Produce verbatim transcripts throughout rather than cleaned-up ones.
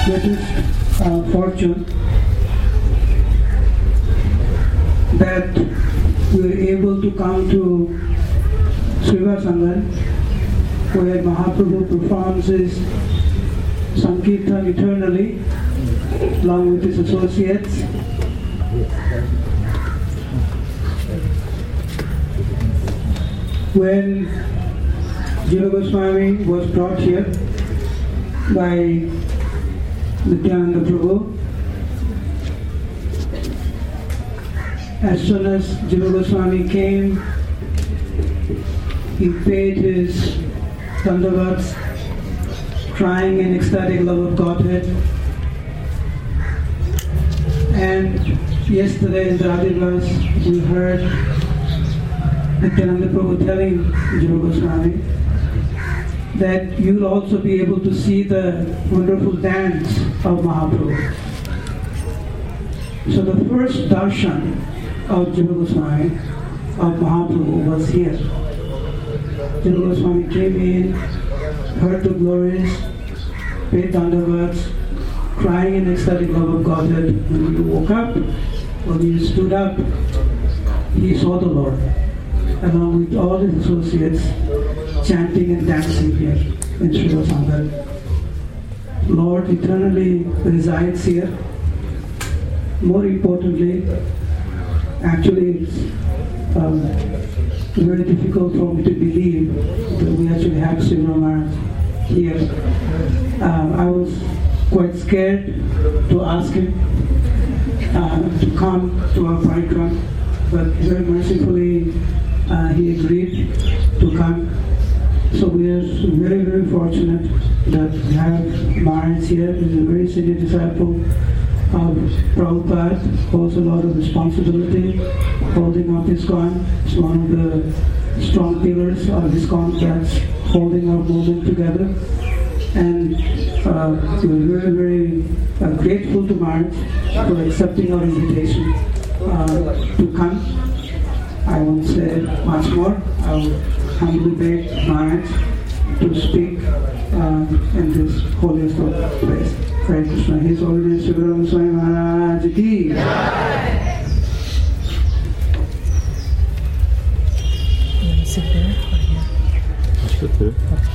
greatest uh, fortune that we were able to come to Srivasangan, where Mahaprabhu performs his Sankirtan eternally, along with his associates. When Jiva Goswami was brought here by Nityananda Prabhu, as soon as Jiva Goswami came, he paid his dandavats, crying in ecstatic love of Godhead. And yesterday in the Adivas, we heard Nityananda Prabhu telling Jiva Goswami that you'll also be able to see the wonderful dance of Mahaprabhu. So the first darshan of Jiva Goswami, of Mahaprabhu, was here. Jiva Goswami came in, heard the glories, paid dandavats, crying in ecstatic love of Godhead. When he woke up, when he stood up, he saw the Lord, along with all his associates, chanting and dancing here in Srivasangan. Lord eternally resides here. More importantly, actually it's um, very difficult for me to believe that we actually have Sri Rama here. Um, I was quite scared to ask him uh, to come to our parikram, but very mercifully uh, he agreed to come. So we are very, very fortunate that we have Maharaj here. He's a very senior disciple of Prabhupada, holds a lot of responsibility, holding up ISKCON. It's one of the strong pillars of ISKCON that's holding our movement together. And uh, we're very, very uh, grateful to Maharaj for accepting our invitation uh, to come. I won't say much more. I will humbly beg Maharaj to speak uh, in this holiest of place. Hare Krishna. His Holiness Sri Rama Swami Maharaj ki. Sit there or here? Sit there.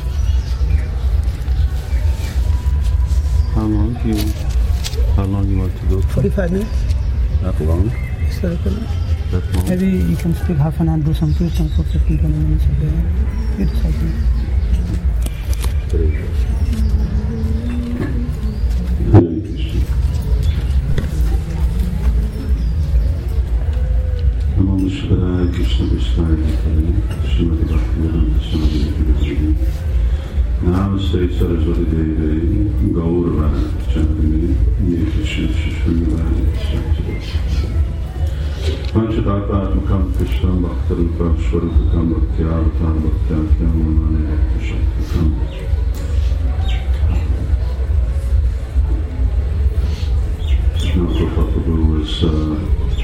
How long do you how long you want to go? Forty-five minutes. Not long. So That long. maybe you can speak half an hour, do some kirtan for fifteen to twenty minutes a day. You decide. Hare Krishna. Hare Krishna. Namo Vishwadaya Krishna Vishwadaya Nitaya Srimati Bhaktivedanta Swami Nitya Namaste Saraswati Devi Gaurvana Chandani Nirvishna Shishvani Panchadhatmatmakam Krishna Bhaktarupam Swarupakam Bhaktyavatam Bhaktyakam Manani Bhaktashatakam. Now Prabhupada was uh,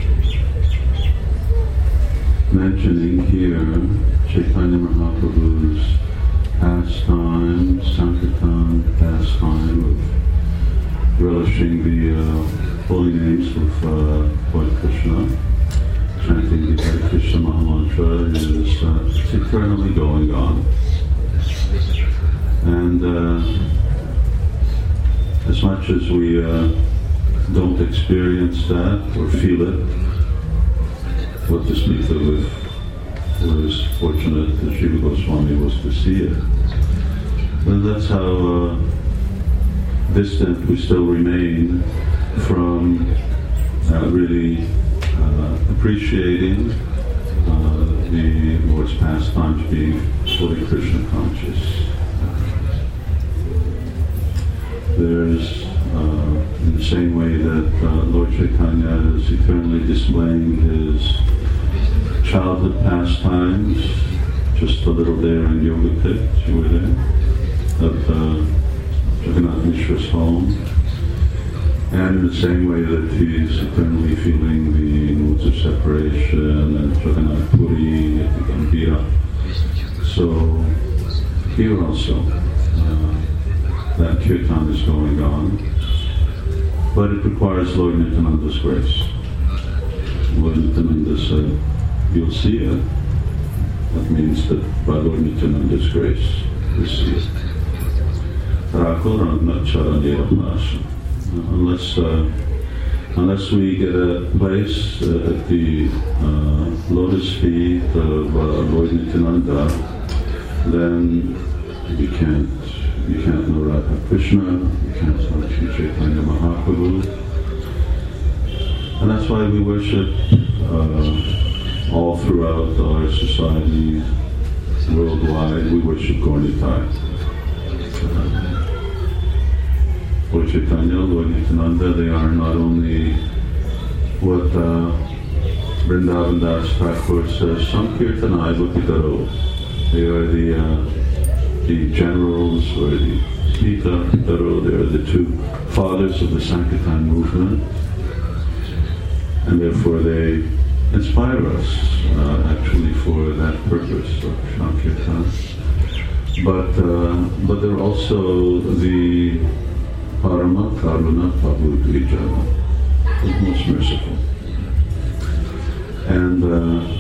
mentioning here Chaitanya Mahaprabhu's pastime, Sankirtan pastime of relishing the uh, holy names of uh, Lord Krishna, chanting the Hare Krishna Mahamantra is uh, it's eternally going on. And uh, as much as we uh, don't experience that or feel it, what to speak of if was fortunate that Jiva Goswami was to see it. And that's how uh, distant we still remain from uh, really uh, appreciating uh, the Lord's pastimes, being fully Krishna conscious. There's, uh, in the same way that uh, Lord Chaitanya is eternally displaying his childhood pastimes, just a little there in Yoga Pit, you were there, at uh, Jagannath Mishra's home. And in the same way that he's eternally feeling the moods of separation and Jagannath Puri, at the Gambhira. So here also, uh, that kirtan is going on. but it requires Lord Nityananda's grace. Lord Nityananda said, you'll see it. That means that by Lord Nityananda's grace, you see it. Unless, uh, unless we get a place uh, at the uh, lotus feet of uh, Lord Nityananda, then you can't, you can't know Radha Krishna, you can't know Sri Chaitanya Mahaprabhu. And that's why we worship uh, all throughout our society, worldwide, we worship Gaur Nitai. Uh, Lord Chaitanya, Lord Nityananda, they are not only what uh, Vrindavan Das Thakur says, Sankirtanai Bhakti-daro. They are the uh, the generals, or the Pita Daro, they are the two fathers of the Sankirtan movement. And therefore they inspire us uh, actually for that purpose of Sankirtan. But, uh, but they're also the Parama Karuna Prabhu Dvijana, the most merciful. And, uh,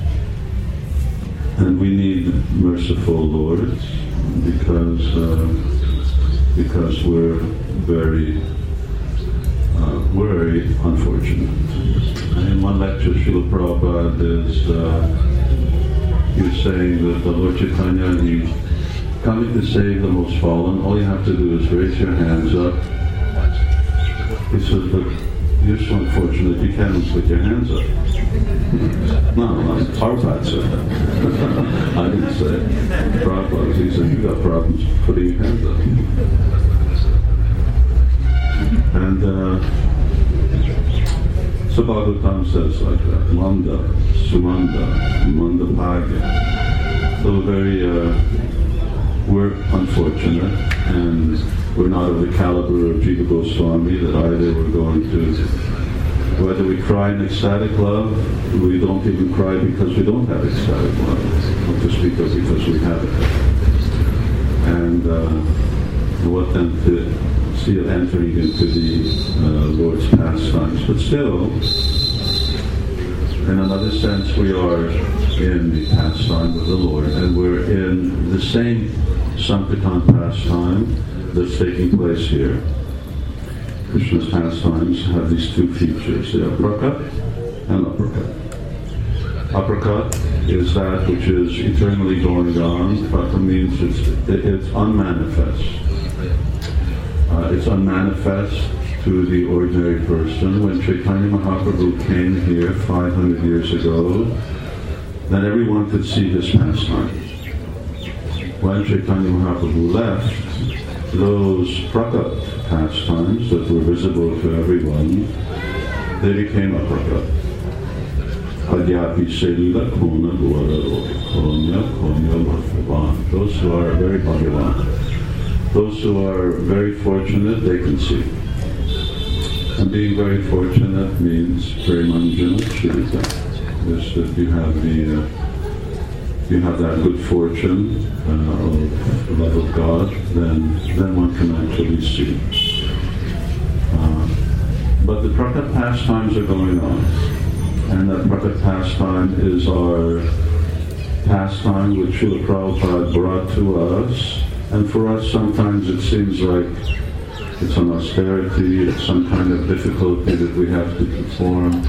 and we need merciful lords because, uh, because we're very Uh, we're very unfortunate. In one lecture, Srila Prabhupada is uh, he was saying that the Lord Chaitanya, he's coming to save the most fallen. All you have to do is raise your hands up. He says, but you're so unfortunate, you can't even put your hands up. No, no, Prabhupada said that. I didn't say it. Prabhupada, he said, you got problems putting your hands up. And uh, so Bhagavatam says like that, Manda, Sumanda, Manda Bhagya. So very, uh, we're unfortunate, and we're not of the caliber of Jiva Goswami that either we're going to, whether we cry in ecstatic love, we don't even cry because we don't have ecstatic love, not to speak of because we have it. And uh, what then to see it entering into the uh, Lord's pastimes. But still, in another sense, we are in the pastime of the Lord, and we're in the same Sankirtan pastime that's taking place here. Krishna's pastimes have these two features, the uppercut and uppercut. Uppercut is that which is eternally going on. Uppercut means it's, it's unmanifest. Uh, it's unmanifest to the ordinary person. When Chaitanya Mahaprabhu came here five hundred years ago, then everyone could see this pastime. When Chaitanya Mahaprabhu left, those prakat pastimes that were visible to everyone, they became aprakat. Adyapi Selila Kona Guararo, Konya, Konya Bhagavan. Those who are very Bhagavan. Those who are very fortunate, they can see. And being very fortunate means Premanjana Shirita. Is that you have the uh, you have that good fortune uh, of love of God, then then one can actually see. Uh, but the prakat pastimes are going on, and that prakat pastime is our pastime which Srila Prabhupada brought to us. And for us, sometimes it seems like it's an austerity, it's some kind of difficulty that we have to perform.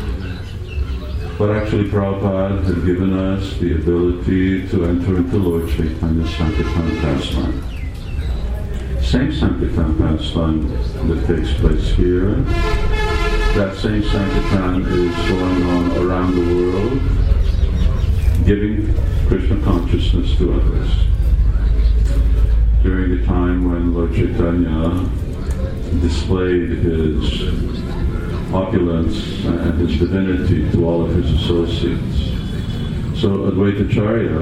But actually, Prabhupada had given us the ability to enter into Lord Chaitanya's Sankirtan pastime. Same Sankirtan pastime that takes place here. That same Sankirtan is going on around the world, giving Krishna consciousness to others. During the time when Lord Chaitanya displayed his opulence and his divinity to all of his associates. So Advaitacharya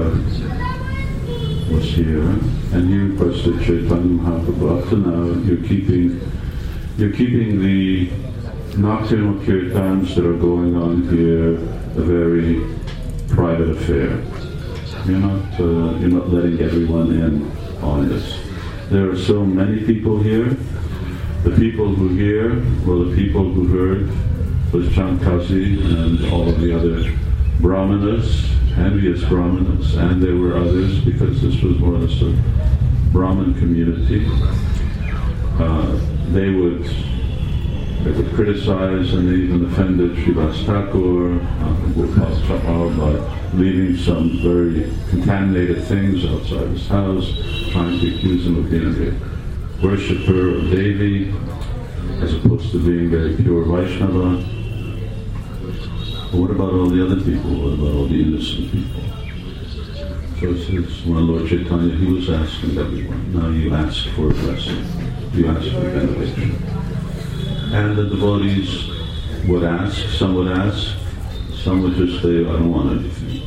was here, and he requested Chaitanya Mahaprabhu, up to now you're keeping, you're keeping the nocturnal kirtans that are going on here a very private affair. You're not, uh, you're not letting everyone in on this. There are so many people here The people who hear were the people who heard was Chankasi and all of the other Brahmanas, envious Brahmanas, and there were others because this was more or less a Brahmin community. Uh, they would they would criticize and they even offended Srivas Thakur uh, by leaving some very contaminated things outside his house, trying to accuse him of being a worshipper of Devi as opposed to being very pure Vaishnava. But what about all the other people? What about all the innocent people? So it says, when Lord Chaitanya, he was asking everyone, now you ask for a blessing, you ask for benediction. And the devotees would ask, some would ask, some would just say, I don't want anything.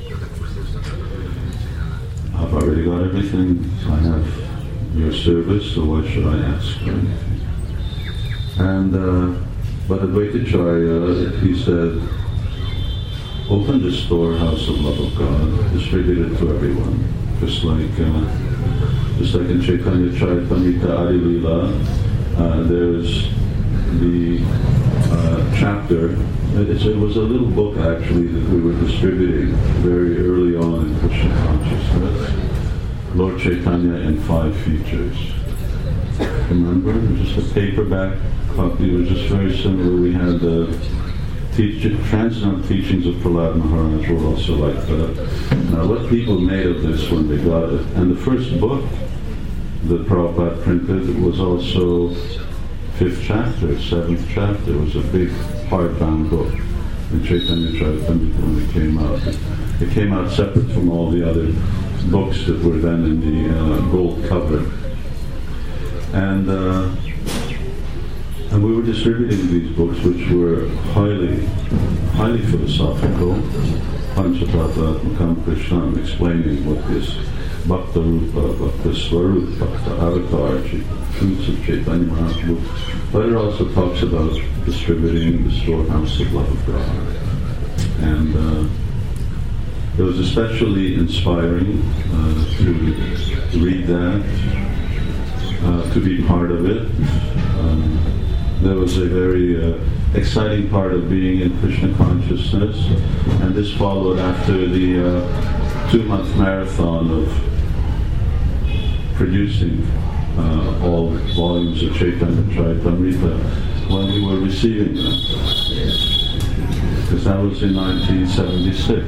I've already got everything, I have your service, so why should I ask for anything? And, uh, but Advaitacharya, he said, open the storehouse of love of God, distribute it to everyone. Just like, uh, just like in Chaitanya Charitamrita Adi Lila, uh, there's the uh, chapter. It's, it was a little book actually that we were distributing very early on in Krishna consciousness. Lord Chaitanya in five features. Remember, it was just a paperback copy. It was just very similar. We had the uh, teach, transcendental teachings of Prahlad Maharaj were also like that. Now, what people made of this when they got it, and the first book that Prabhupada printed was also fifth chapter, seventh chapter. It was a big hardbound book in Chaitanya Charitamrita when it came out. It, it came out separate from all the other books that were then in the uh, gold cover. And uh, and we were distributing these books, which were highly, highly philosophical. Panchatattva Krishna, explaining what this Bhakta Rupa, Bhakta Swarup, Bhakta Avatar, truths of Chaitanya Mahaprabhu. But it also talks about distributing the storehouse of love of God. And uh, it was especially inspiring uh, to read that, uh, to be part of it. Um, there was a very uh, exciting part of being in Krishna consciousness, and this followed after the uh, two-month marathon of producing uh, all volumes of Chaitanya Charitamrita when we were receiving them. Because that was in nineteen seventy-six.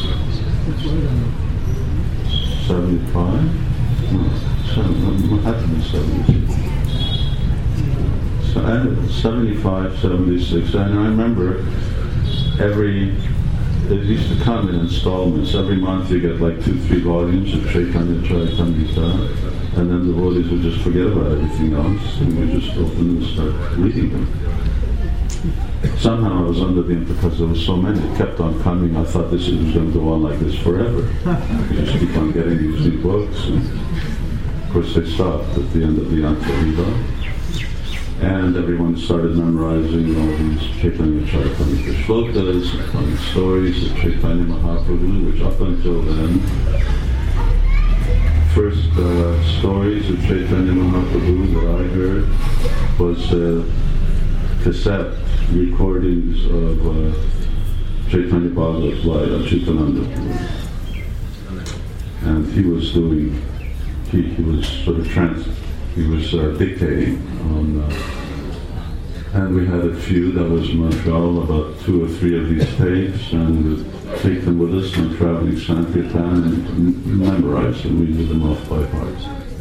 seventy-five? No, seven, it had to be seventy-six. So, seventy-five, seventy-six, and I remember every, it used to come in installments. Every month you get like two, three volumes of Chaitanya Charitamrita, and then the devotees would just forget about everything else, and we just open and start reading them. Somehow I was under the impression, because there were so many, it kept on coming, I thought this was going to go on like this forever. You just keep on getting these new books, and of course they stopped at the end of the Antariva. And everyone started memorizing all these Chaitanya Charitamrita shlokas and stories of Chaitanya Mahaprabhu, which up until then, first uh, stories of Chaitanya Mahaprabhu that I heard was uh, cassette recordings of uh, Chaitanya Bhagavat by Achyutananda Prabhu. And he was doing, he, he was sort of trans, he was uh, dictating on, uh, and we had a few, that was Montreal, about two or three of these tapes, and we'd take them with us on traveling Sankirtan and m- memorize them. We knew them off by heart.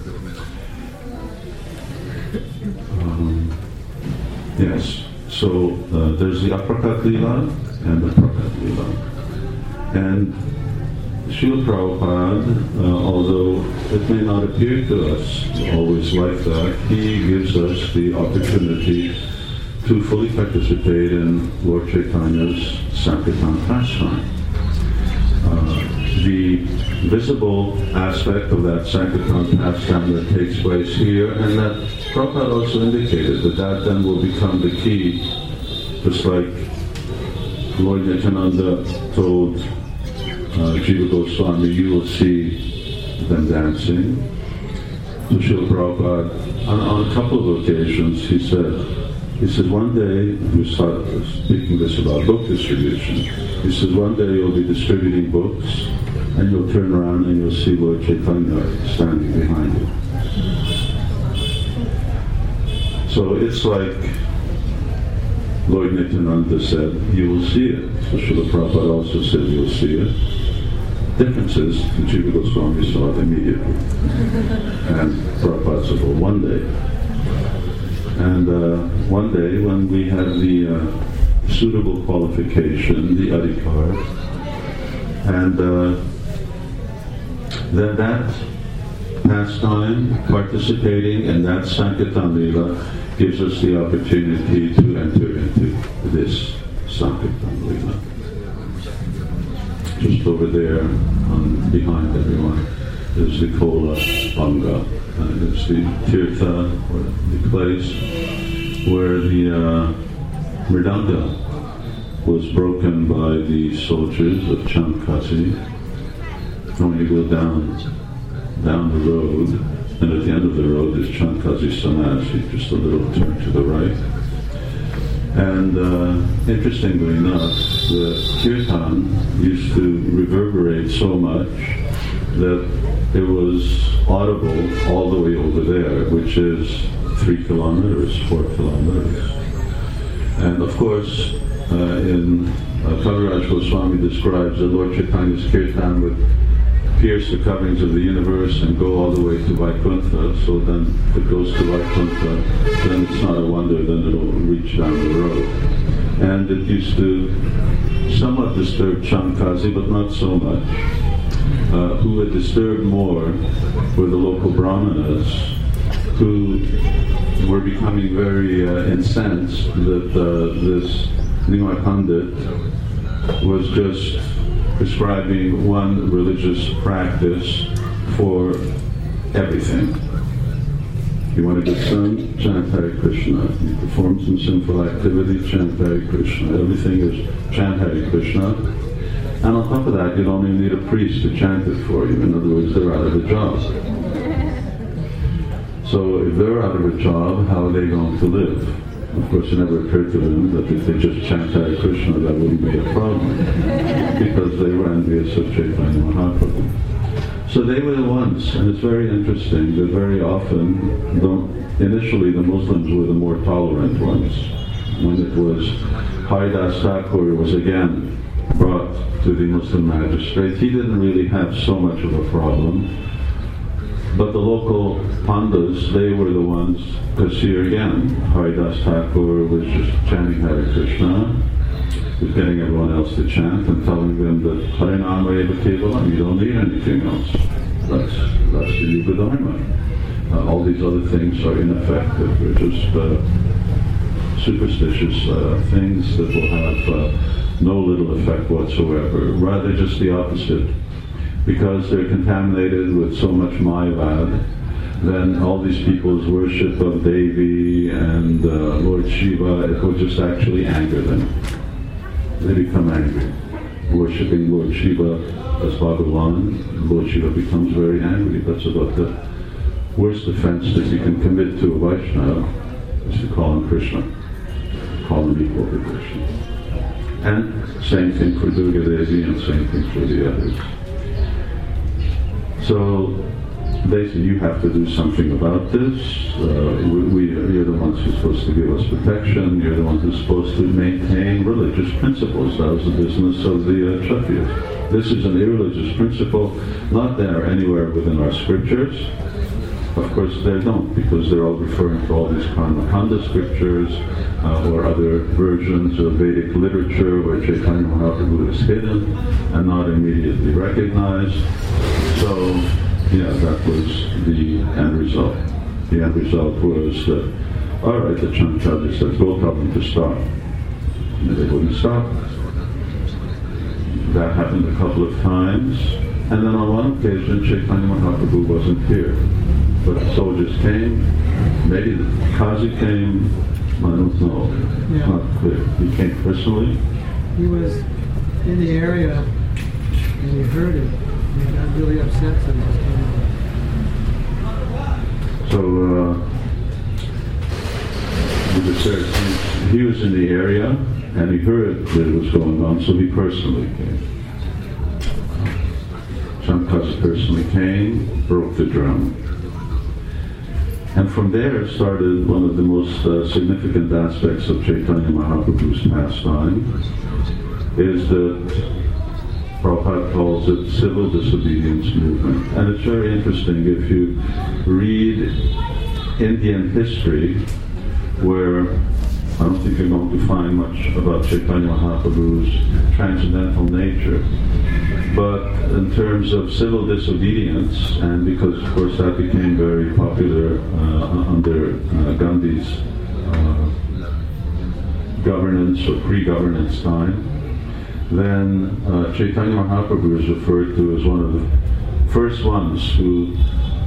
Um, yes, so uh, there's the Aprakat Lila and the Prakat Lila. And Srila Prabhupada, uh, although it may not appear to us always like that, he gives us the opportunity to fully participate in Lord Chaitanya's Sankirtan pastime. Uh, the visible aspect of that Sankirtan pastime that takes place here, and that Prabhupada also indicated that that then will become the key, just like Lord Nityananda told Uh, Jiva Goswami, you will see them dancing. to Srila Prabhupada on, on a couple of occasions. He said, he said, one day, we started speaking this about book distribution. He said, one day you'll be distributing books, and you'll turn around and you'll see Lord Chaitanya standing behind you. So it's like Lord Nityananda said, you will see it. So Srila Prabhupada also said, you'll see it. Difference is, the Jiva Goswami saw it immediately. And Prabhupada said, well, one day. And uh, one day when we have the uh, suitable qualification, the adhikar, and uh, then that pastime, participating in that Sankirtan Lila, gives us the opportunity to enter into this Sankirtan Lila. Just over there, on, behind everyone, is the Kola Banga, and it's the Tirtha, or the place where the uh, Mridanga was broken by the soldiers of Chamkazi. When you go down, down the road, and at the end of the road is Chamkazi Sanasi, just a little turn to the right. And uh, interestingly enough, the kirtan used to reverberate so much that it was audible all the way over there, which is three kilometers, four kilometers. And of course, uh, in uh, Kaviraj Goswami describes that Lord Chaitanya's kirtan would pierce the coverings of the universe and go all the way to Vaikuntha. So then if it goes to Vaikuntha, then it's not a wonder, then it'll reach down the road. And it used to somewhat disturb Chamkazi, but not so much. Uh, who had disturbed more were the local brahmanas, who were becoming very uh, incensed that uh, this Nimai Pandit was just prescribing one religious practice for everything. You want a good son? Chant Hare Krishna. You perform some sinful activity? Chant Hare Krishna. Everything is chant Hare Krishna. And on top of that, you don't even need a priest to chant it for you. In other words, they're out of a job. So if they're out of a job, how are they going to live? Of course, it never occurred to them that if they just chant Hare Krishna, that wouldn't be a problem, because they were envious of Chaitanya Mahaprabhu. So they were the ones, and it's very interesting that very often, though initially the Muslims were the more tolerant ones. When it was Haridas Thakur was again brought to the Muslim magistrate, he didn't really have so much of a problem. But the local pandas, they were the ones, because here again, Haridas Thakur was just chanting Hare Krishna, was getting everyone else to chant and telling them that Harinam Eva Kevalam, you don't need anything else. That's, that's the Yuga Dharma. Uh, all these other things are ineffective. They're just uh, superstitious uh, things that will have uh, no little effect whatsoever. Rather just the opposite. Because they're contaminated with so much Mayavad, then all these people's worship of Devi and uh, Lord Shiva, it will just actually anger them. They become angry. Worshipping Lord Shiva as Bhagavan, Lord Shiva becomes very angry. That's about the worst offense that you can commit to a Vaishnava, is to call him Krishna, call him equal to Krishna. And same thing for Durga Devi and same thing for the others. So they say, you have to do something about this. Uh, we, we, you're the ones who're supposed to give us protection. You're the ones who're supposed to maintain religious principles. That was the business of the uh, Kshatriyas. This is an irreligious principle, not there anywhere within our scriptures. Of course they don't, because they're all referring to all these Karmakanda scriptures uh, or other versions of Vedic literature where Chaitanya Mahaprabhu is hidden and not immediately recognized. So, yeah, that was the end result. The end result was that, all right, the Chamkazi said, go tell them to stop. And they wouldn't stop. That happened a couple of times. And then on one occasion, Chaitanya Mahaprabhu wasn't here. But the soldiers came, maybe the Kazi came, I don't know, yeah. It's not clear. He came personally. He was in the area and he heard it. He got really upset. So he So uh, the church, he, he was in the area and he heard that it was going on, so he personally came. Shankasa personally came, broke the drum. And from there started one of the most uh, significant aspects of Chaitanya Mahaprabhu's pastime, is that Prabhupada calls it civil disobedience movement. And it's very interesting if you read Indian history, where I don't think you're going to find much about Chaitanya Mahaprabhu's transcendental nature. But in terms of civil disobedience, and because of course that became very popular uh, under uh, Gandhi's uh, governance or pre-governance time, then uh, Chaitanya Mahaprabhu is referred to as one of the first ones who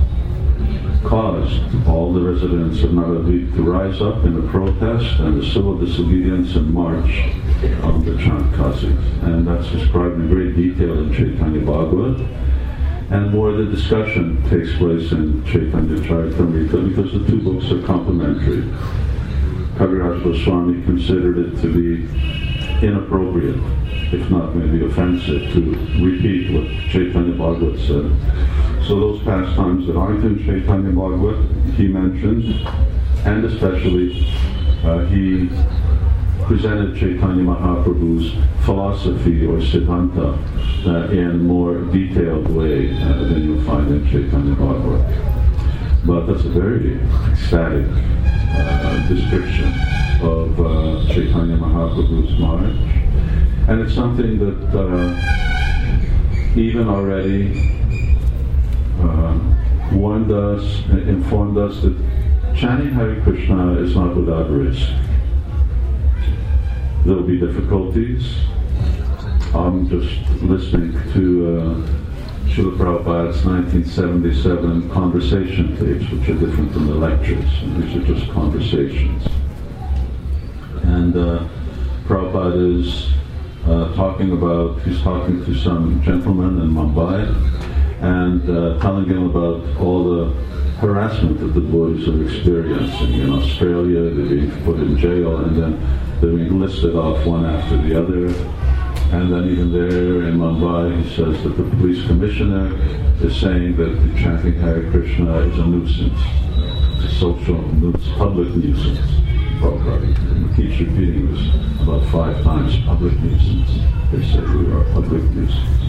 caused all the residents of Navadvip to rise up in a protest and a civil disobedience and march on the Chandkasis. And that's described in great detail in Chaitanya Bhagavat. And more the discussion takes place in Chaitanya Charitamrita because the two books are complementary. Kaviraj Goswami considered it to be inappropriate, if not maybe offensive, to repeat what Chaitanya Bhagavat said. So those pastimes that aren't in Chaitanya Bhagavat, he mentioned, and especially uh, he presented Chaitanya Mahaprabhu's philosophy or siddhanta uh, in a more detailed way uh, than you'll find in Chaitanya Bhagavat. But that's a very ecstatic uh, description of uh, Chaitanya Mahaprabhu's march. And it's something that uh, even already uh, warned us, informed us that chanting Hare Krishna is not without risk. There will be difficulties. I'm just listening to uh, Srila Prabhupada's nineteen seventy-seven conversation tapes, which are different from the lectures. And these are just conversations. And uh, Prabhupada is uh, talking about, he's talking to some gentleman in Mumbai and uh, telling him about all the harassment that the boys are experiencing in Australia. They're being put in jail and then they're being listed off one after the other. And then even there in Mumbai, he says that the police commissioner is saying that the chanting Hare Krishna is a nuisance. It's a social, nuisance, public nuisance. Prabhupada keeps repeating this about five times, public nuisance. They say we are a public nuisance.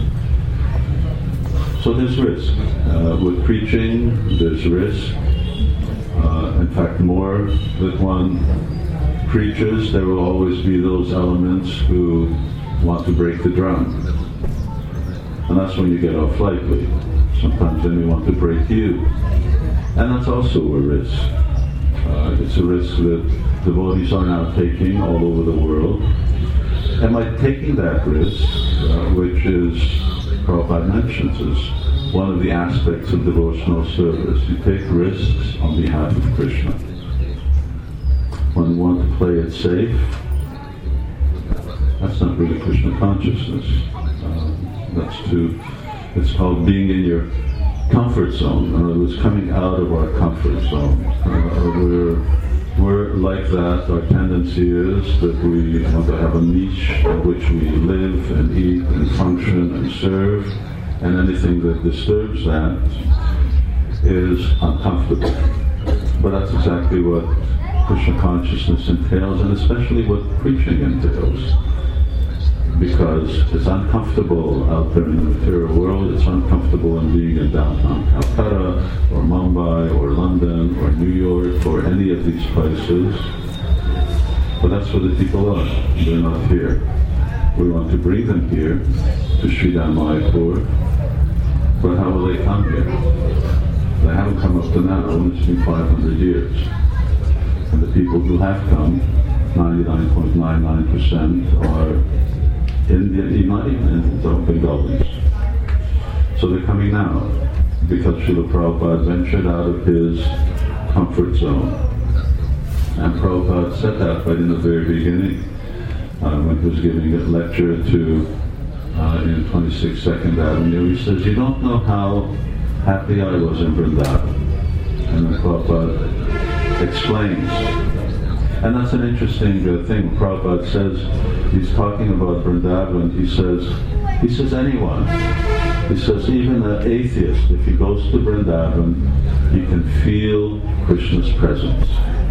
So there's risk. Uh, with preaching, there's risk. Uh, in fact, more that one preaches, there will always be those elements who want to break the drum. And that's when you get off lightly. Sometimes then they want to break you. And that's also a risk. Uh, it's a risk that devotees are now taking all over the world. And by taking that risk, uh, which is, Prabhupada mentions, is one of the aspects of devotional service. You take risks on behalf of Krishna. When you want to play it safe, that's not really Krishna consciousness. Uh, that's too, it's called being in your comfort zone. In other words, coming out of our comfort zone. Uh, we're, we're like that. Our tendency is that we want to have a niche in which we live and eat and function and serve, and anything that disturbs that is uncomfortable. But that's exactly what Krishna consciousness entails, and especially what preaching entails. Because it's uncomfortable out there in the material world, it's uncomfortable in being in downtown Calcutta, or Mumbai, or London, or New York, or any of these places. But that's where the people are. They're not here. We want to bring them here, to Sridhar Mayapur. But how will they come here? They haven't come up to now, and it's been five hundred years. And the people who have come, ninety-nine point nine nine percent, are Indian, Imani, and Bengalis. So they're coming now, because Srila Prabhupada ventured out of his comfort zone. And Prabhupada said that right in the very beginning, uh, when he was giving a lecture to, uh, in twenty-six Second Avenue. He says, you don't know how happy I was in Vrindavan. And and Prabhupada explains. And that's an interesting uh, thing. Prabhupada says, he's talking about Vrindavan, he says, he says anyone. He says even an atheist, if he goes to Vrindavan, he can feel Krishna's presence.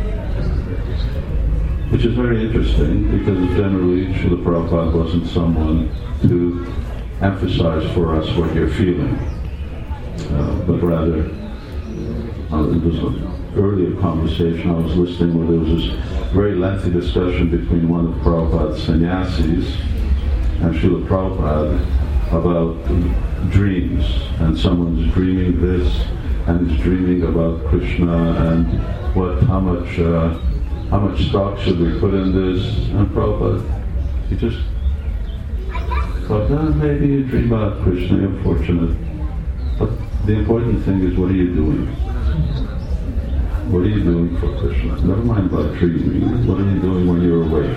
Which is very interesting, because generally Srila Prabhupada wasn't someone to emphasize for us what you're feeling, uh, but rather, uh, it was an earlier conversation I was listening where there was this very lengthy discussion between one of Prabhupada's sannyasis and Srila Prabhupada about dreams, and someone's dreaming this and is dreaming about Krishna and what, how much, uh, how much stock should we put in this? And Prabhupada, he just thought, oh, maybe you dream about Krishna, you're fortunate. But the important thing is, what are you doing? What are you doing for Krishna? Never mind about dreaming. What are you doing when you're awake?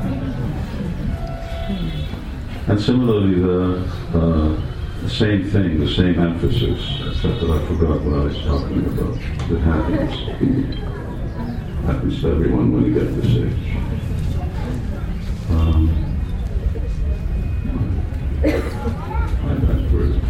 And similarly, the uh, same thing, the same emphasis, except that I forgot what I was talking about, the happiness. Happens to everyone when you get this age. Um, I got words.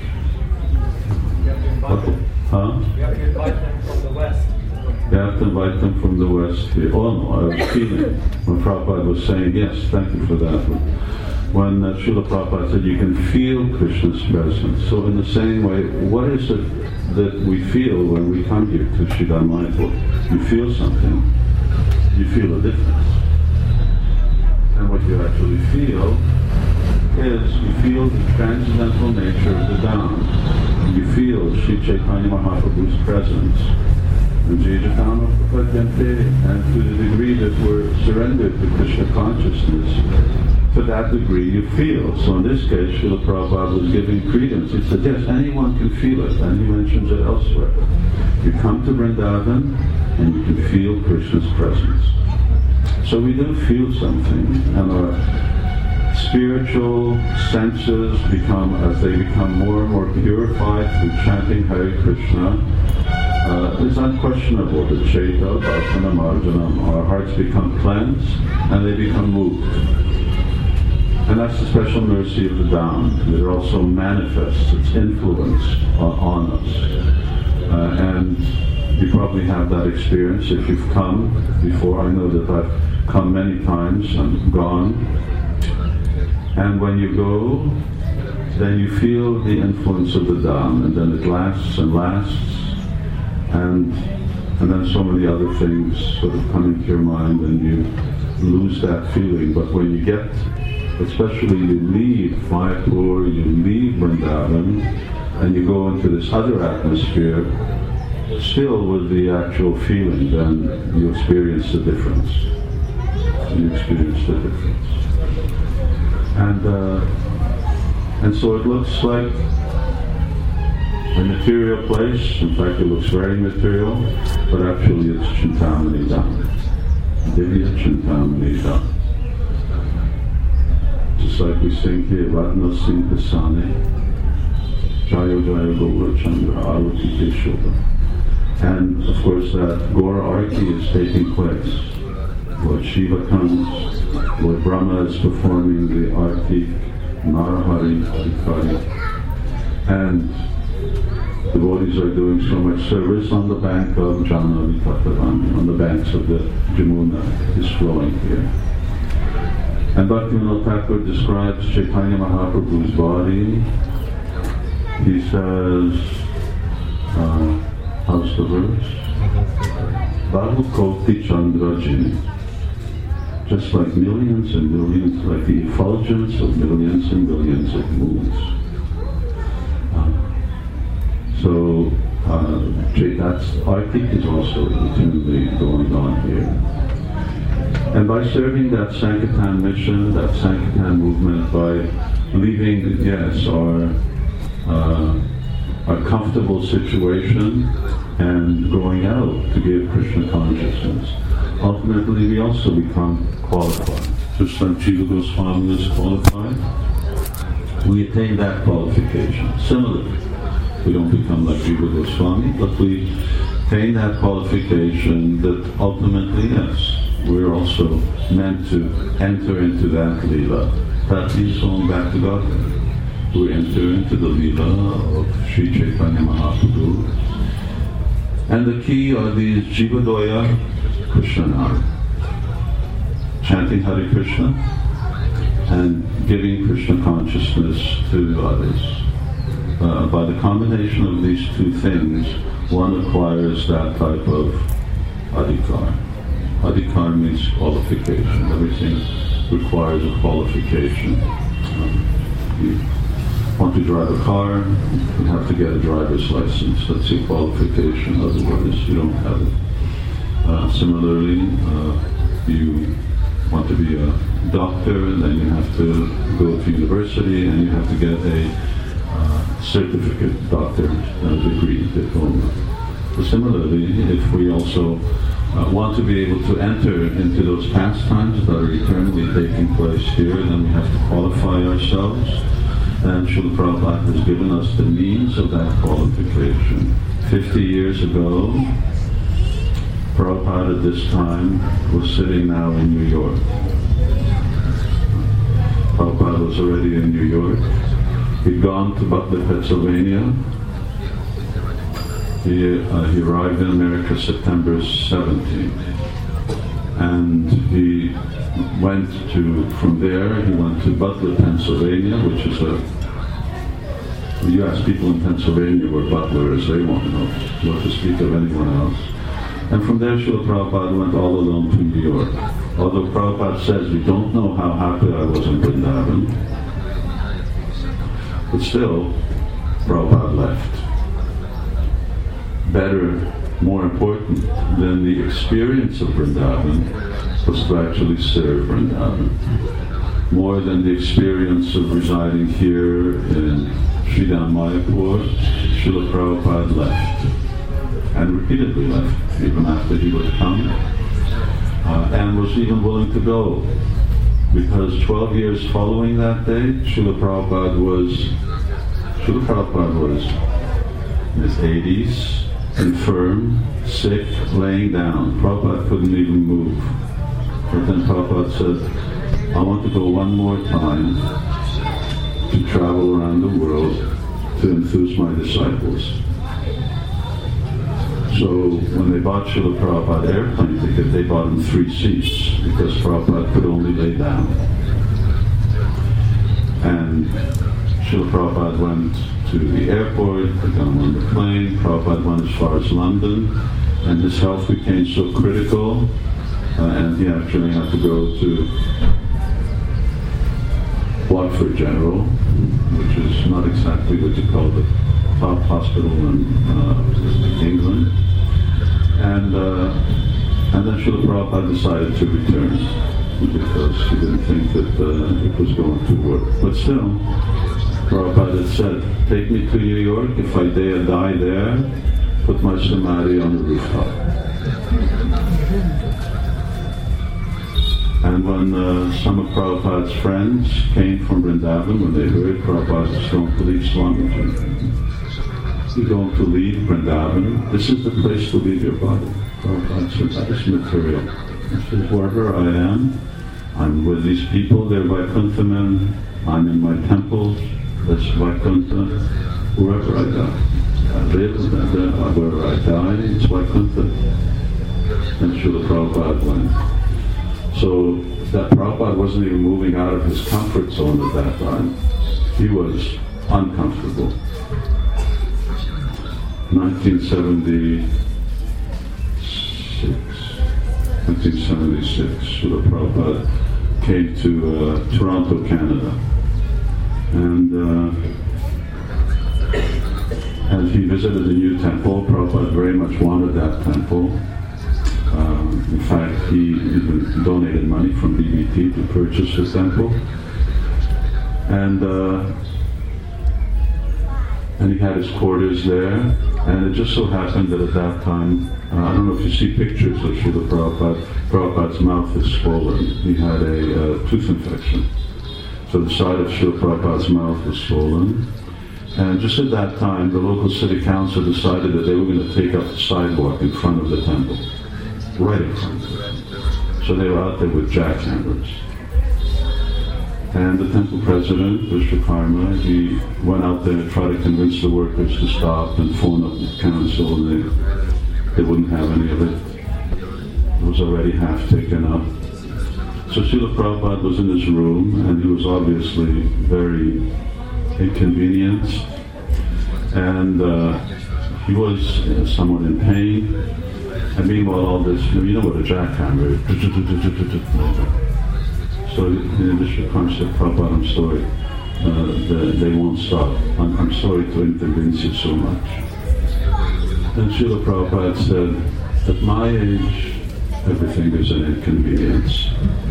Huh? You have to invite them from the West. You have to invite them from the West here. Oh no, I was feeling when Prabhupada was saying, yes, thank you for that. When uh, Srila Prabhupada said you can feel Krishna's presence. So in the same way, what is it that we feel when we come here to Sridhar Mayapur? You feel something. You feel a difference. And what you actually feel is, you feel the transcendental nature of the Dham. You feel Sri Chaitanya Mahaprabhu's presence. And to the degree that we're surrendered to Krishna consciousness, to that degree you feel. So in this case, Srila Prabhupada was giving credence. He said, yes, anyone can feel it, and he mentions it elsewhere. You come to Vrindavan, and you can feel Krishna's presence. So we do feel something, and our spiritual senses become, as they become more and more purified through chanting Hare Krishna, uh, it's unquestionable that Chaita, Bhasana, Marjanam, our hearts become cleansed, and they become moved. And that's the special mercy of the Dham. It also manifests its influence on, on us. Uh, and you probably have that experience if you've come before. I know that I've come many times and gone. And when you go, then you feel the influence of the Dham, and then it lasts and lasts, and and then so many other things sort of come into your mind, and you lose that feeling. But when you get, especially you leave Mayapur, you leave Vrindavan, and you go into this other atmosphere, still with the actual feeling, then you experience the difference. You experience the difference. And uh, and so it looks like a material place. In fact, it looks very material, but actually it's Chintamani Dham. Divya Chintamani Dham. Just like we sing here, Ratna Singh Kasane, Jayo Jayo Gaura Chandra Arati Keshoda. And of course that Gaura Arati is taking place. Lord Shiva comes, Lord Brahma is performing the Arati, Narahari, Adhikari. And devotees are doing so much service on the bank of Jahnavi Tattavani, on the banks of the Jamuna is flowing here. And Bhaktivinoda Thakur describes Chaitanya Mahaprabhu's body. He says, uh, how's the verse? Bahu Koti Chandra Jini. Just like millions and millions, like the effulgence of millions and millions of moons. Uh, so, uh, that's Artik is also eternally going on here. And by serving that Sankirtan mission, that Sankirtan movement, by leaving, yes, our uh, our comfortable situation and going out to give Krishna consciousness, ultimately we also become qualified. Just like Jiva Goswami is qualified, we attain that qualification. Similarly, we don't become like Jiva Goswami, but we attain that qualification, that ultimately, yes, we're also meant to enter into that Leela. That means going back to God. We enter into the Leela of Sri Chaitanya Mahaprabhu. And the key are these Jivadoya Krishna Nam, chanting Hare Krishna and giving Krishna consciousness to others. Uh, by the combination of these two things, one acquires that type of adhikar. Adhikar means qualification. Everything requires a qualification. Um, you want to drive a car, you have to get a driver's license. That's your qualification, otherwise you don't have it. Uh, similarly, uh, you want to be a doctor, and then you have to go to university and you have to get a uh, certificate, doctor uh, degree, diploma. So similarly, if we also uh, want to be able to enter into those pastimes that are eternally taking place here, then we have to qualify ourselves. And Srila Prabhupada has given us the means of that qualification. Fifty years ago, Prabhupada at this time was sitting now in New York. Prabhupada was already in New York. He'd gone to Butler, Pennsylvania. He, uh, he arrived in America September seventeenth. And he went to, from there, he went to Butler, Pennsylvania, which is a, when you ask people in Pennsylvania where Butler is, they won't know what to speak of anyone else. And from there, Srila Prabhupada went all alone to New York. Although Prabhupada says, we don't know how happy I was in Vrindavan, but still, Prabhupada left. Better, more important than the experience of Vrindavan was to actually serve Vrindavan. More than the experience of residing here in Sridham Mayapur, Srila Prabhupada left. And repeatedly left, even after he would come, uh, and was even willing to go. Because twelve years following that day, Srila Prabhupada was, Srila Prabhupada was in his eighties, infirm, sick, laying down. Prabhupada couldn't even move. But then Prabhupada said, I want to go one more time to travel around the world to enthuse my disciples. So when they bought Srila Prabhupada airplane ticket, they bought him three seats because Prabhupada could only lay down. And Srila Prabhupada went to the airport, they got him on the plane. Prabhupada went as far as London, and his health became so critical, uh, and he actually had to go to Watford General, which is not exactly what you call the top hospital in uh, England. And uh, and then Srila Prabhupada decided to return because he didn't think that uh, it was going to work. But still, Prabhupada had said, take me to New York, if I dare die there, put my samadhi on the rooftop. And when uh, some of Prabhupada's friends came from Vrindavan, when they heard Prabhupada was going to leave Swamiji, you're going to leave Vrindavan, this is the place to leave your body. Prabhupada said, that is material. He says, wherever I am, I'm with these people, they're Vaikuntha men, I'm in my temples, that's Vaikuntha, wherever I die. I live, and uh, wherever I die, it's Vaikuntha. And Srila Prabhupada went. So that Prabhupada wasn't even moving out of his comfort zone at that time. He was uncomfortable. nineteen seventy-six, nineteen seventy-six, Srila Prabhupada came to uh, Toronto, Canada. And uh, as he visited the new temple, Prabhupada very much wanted that temple. Uh, in fact, he even donated money from B B T to purchase the temple. And uh, and he had his quarters there, and it just so happened that at that time, uh, I don't know if you see pictures of Srila Prabhupada, Prabhupada's mouth is swollen. He had a uh, tooth infection. So the side of Srila Prabhupada's mouth was swollen, And just at that time, the local city council decided that they were going to take up the sidewalk in front of the temple, right in front of it. So they were out there with jackhammers. And the temple president, Vishwakarma, he went out there and tried to convince the workers to stop and phone up the council, and they, they wouldn't have any of it. It was already half taken up. So Srila Prabhupada was in his room, and he was obviously very inconvenienced, and uh, he was uh, somewhat in pain. And meanwhile, all this, you know what a jackhammer is. So in addition, Prabhupada said, Prabhupada, I'm sorry, uh, the, they won't stop. I'm, I'm sorry to inconvenience you so much. And Srila Prabhupada said, at my age, everything is an inconvenience.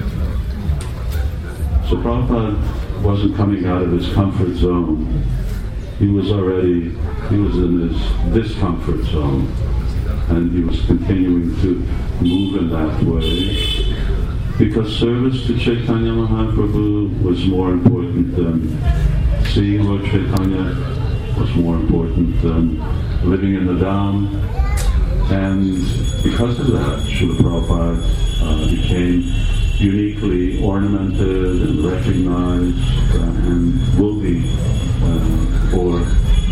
So Prabhupada wasn't coming out of his comfort zone. He was already, he was in his discomfort zone. And he was continuing to move in that way. Because service to Chaitanya Mahaprabhu was more important than seeing Lord Chaitanya, was more important than living in the Dham. And because of that, Srila Prabhupada uh, became uniquely ornamented and recognized uh, and will be uh, for,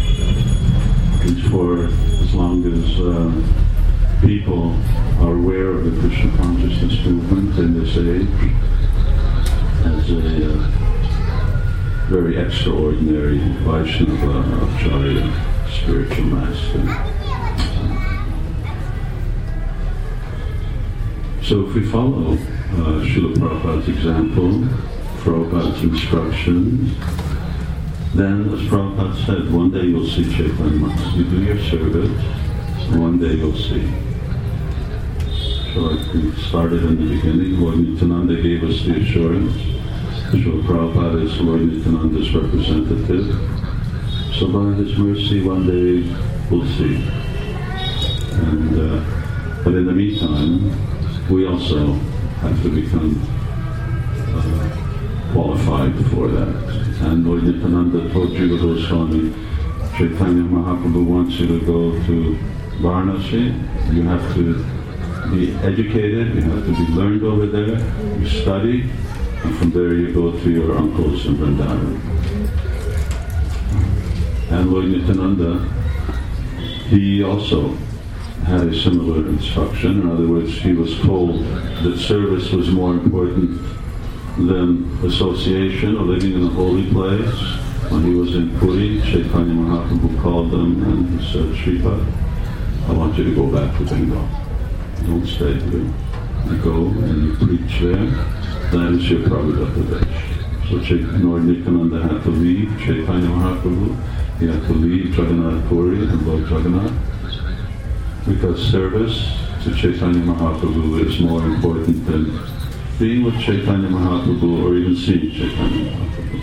for as long as uh, people are aware of the Krishna consciousness movement in this age as a uh, very extraordinary Vaishnava Acharya, spiritual master. So if we follow uh, Srila Prabhupada's example, Prabhupada's instructions, then as Prabhupada said, one day you'll see Chaitanya Mahaprabhu. You do your service, and one day you'll see. So like we started in the beginning, Lord Nityananda gave us the assurance. Srila Prabhupada is Lord Nityananda's representative. So by His mercy, one day we'll see. And uh, but in the meantime, we also have to become uh, qualified for that. And Lord Nityananda told Jiva Goswami, Chaitanya Mahaprabhu wants you to go to Varanasi. You have to be educated, you have to be learned over there, you study, and from there you go to your uncles in Vrindavan. And Lord Nityananda, he also had a similar instruction. In other words, he was told that service was more important than association or living in a holy place. When he was in Puri, Chaitanya Mahaprabhu called him and he said, Shripad, I want you to go back to Bengal. Don't stay here. You go and you preach there. That is your Prabhupada Pradesh. So Lord Nityananda had to leave Chaitanya Mahaprabhu. He had to leave Jagannath Puri and Lord Jagannath, because service to Chaitanya Mahaprabhu is more important than being with Chaitanya Mahaprabhu or even seeing Chaitanya Mahaprabhu.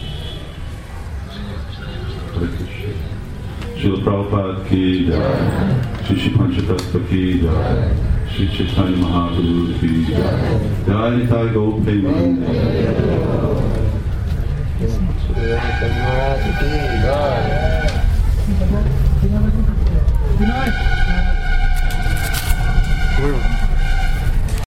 Srila Prabhupada ki jai, Shri Shri Panchatattva ki jai, Shri Chaitanya Mahaprabhu ki jai, Jai Nitai Gaur Premanande.